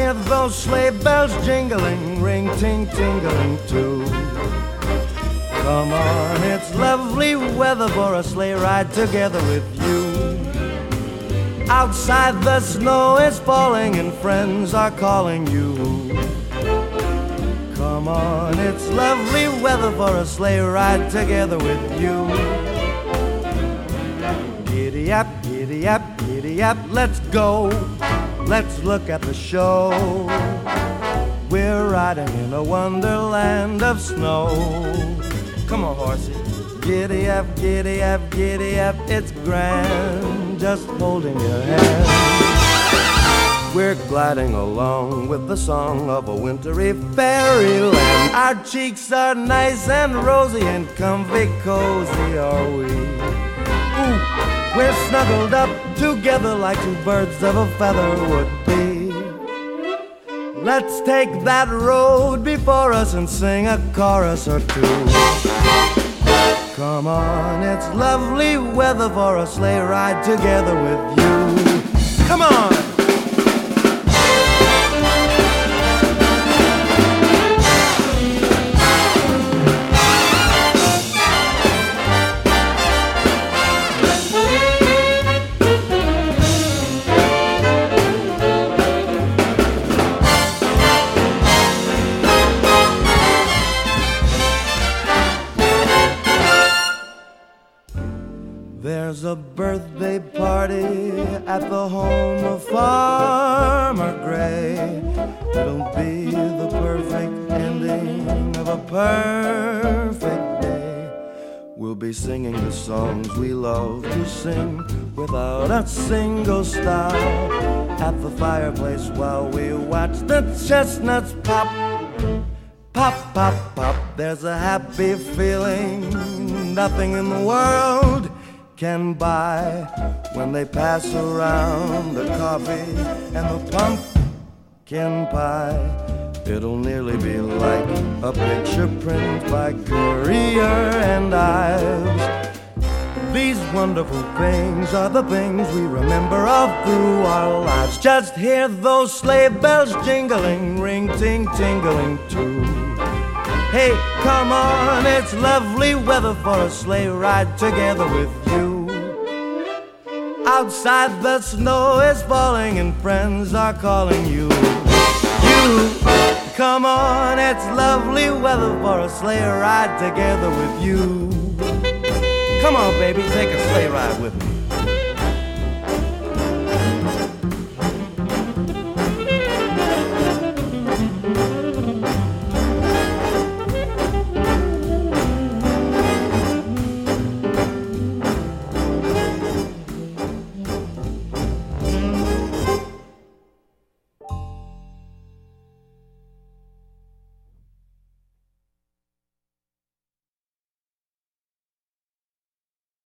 hear those sleigh bells jingling, ring, ting, tingling too. Come on, it's lovely weather for a sleigh ride together with you. Outside the snow is falling and friends are calling you. Come on, it's lovely weather for a sleigh ride together with you. Giddy up, giddy up, giddy up, let's go. Let's look at the show. We're riding in a wonderland of snow. Come on, horsey. Giddy up, giddy up, giddy up, it's grand just holding your hand. We're gliding along with the song of a wintry fairyland. Our cheeks are nice and rosy and comfy cozy are we. Ooh, we're snuggled up together like two birds of a feather would be. Let's take that road before us and sing a chorus or two. Come on, it's lovely weather for a sleigh ride together with you. Come on! There's a birthday party at the home of Farmer Gray. It'll be the perfect ending of a perfect day. We'll be singing the songs we love to sing without a single stop at the fireplace while we watch the chestnuts pop. Pop, pop, pop. There's a happy feeling nothing in the world can buy when they pass around the coffee and the pumpkin pie. It'll nearly be like a picture print by Currier and Ives. These wonderful things are the things we remember all through our lives. Just hear those sleigh bells jingling, ring, ting, tingling too. Hey, come on, it's lovely weather for a sleigh ride together with you. Outside the snow is falling and friends are calling you. You, come on, it's lovely weather for a sleigh ride together with you. Come on, baby, take a sleigh ride with me.